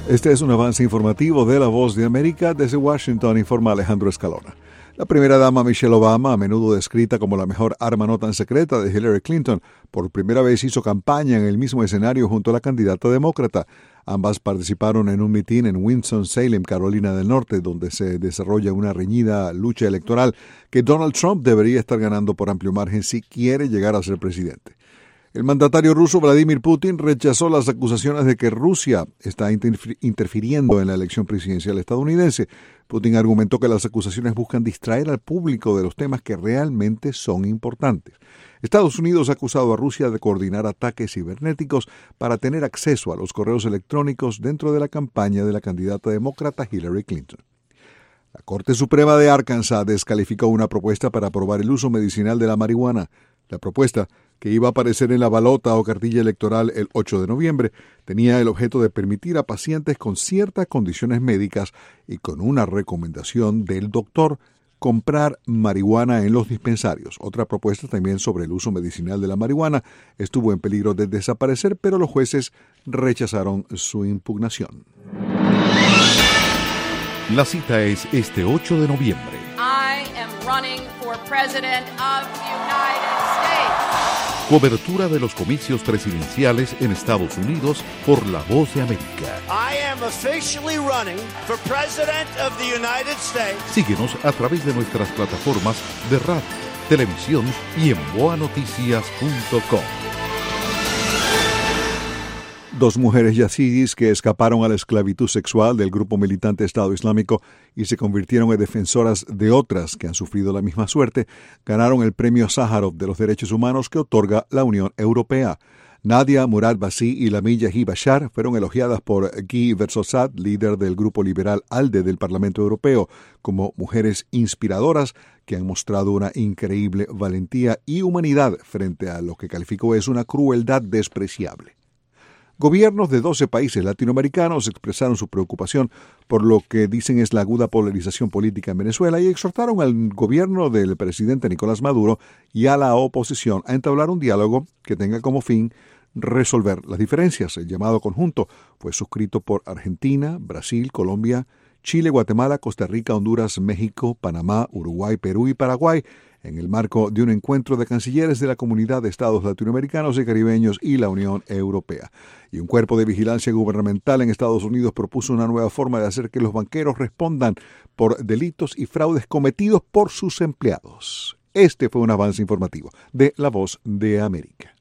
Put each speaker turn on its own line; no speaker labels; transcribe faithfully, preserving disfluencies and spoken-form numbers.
Este es un avance informativo de La Voz de América. Desde Washington informa Alejandro Escalona. La primera dama Michelle Obama, a menudo descrita como la mejor arma no tan secreta de Hillary Clinton, por primera vez hizo campaña en el mismo escenario junto a la candidata demócrata. Ambas participaron en un mitin en Winston-Salem, Carolina del Norte, donde se desarrolla una reñida lucha electoral que Donald Trump debería estar ganando por amplio margen si quiere llegar a ser presidente. El mandatario ruso Vladimir Putin rechazó las acusaciones de que Rusia está interfiriendo en la elección presidencial estadounidense. Putin argumentó que las acusaciones buscan distraer al público de los temas que realmente son importantes. Estados Unidos ha acusado a Rusia de coordinar ataques cibernéticos para tener acceso a los correos electrónicos dentro de la campaña de la candidata demócrata Hillary Clinton. La Corte Suprema de Arkansas descalificó una propuesta para aprobar el uso medicinal de la marihuana. La propuesta, que iba a aparecer en la balota o cartilla electoral el ocho de noviembre, tenía el objeto de permitir a pacientes con ciertas condiciones médicas y con una recomendación del doctor comprar marihuana en los dispensarios. Otra propuesta también sobre el uso medicinal de la marihuana estuvo en peligro de desaparecer, pero los jueces rechazaron su impugnación.
La cita es este ocho de noviembre.
I am running for president of the United States.
Cobertura de los comicios presidenciales en Estados Unidos por La Voz de América.
I am officially running for president of the United States.
Síguenos a través de nuestras plataformas de radio, televisión y en boa noticias punto com.
Dos mujeres yazidis que escaparon a la esclavitud sexual del grupo militante Estado Islámico y se convirtieron en defensoras de otras que han sufrido la misma suerte, ganaron el premio Sájarov de los Derechos Humanos que otorga la Unión Europea. Nadia Murad-Basi y Lamia Yahi Bashar fueron elogiadas por Guy Verhofstadt, líder del grupo liberal ALDE del Parlamento Europeo, como mujeres inspiradoras que han mostrado una increíble valentía y humanidad frente a lo que calificó es una crueldad despreciable. Gobiernos de doce países latinoamericanos expresaron su preocupación por lo que dicen es la aguda polarización política en Venezuela y exhortaron al gobierno del presidente Nicolás Maduro y a la oposición a entablar un diálogo que tenga como fin resolver las diferencias. El llamado conjunto fue suscrito por Argentina, Brasil, Colombia, Chile, Guatemala, Costa Rica, Honduras, México, Panamá, Uruguay, Perú y Paraguay, en el marco de un encuentro de cancilleres de la Comunidad de Estados Latinoamericanos y Caribeños y la Unión Europea. Y un cuerpo de vigilancia gubernamental en Estados Unidos propuso una nueva forma de hacer que los banqueros respondan por delitos y fraudes cometidos por sus empleados. Este fue un avance informativo de La Voz de América.